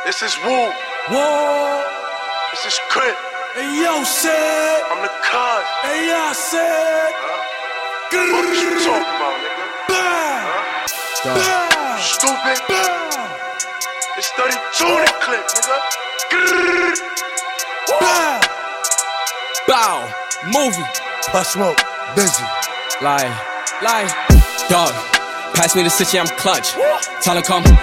This is Woo. Whoa. This is Crit. Hey, yo, said. I'm the cuz. Hey, I said. What you talking about, nigga? Bow. Bow. Stupid. Bow. It's 32 in the clip, nigga. Bow. Bow, movie, Pop Smoke, busy. lie, dog. Pass me the city, I'm clutch. Tell her come.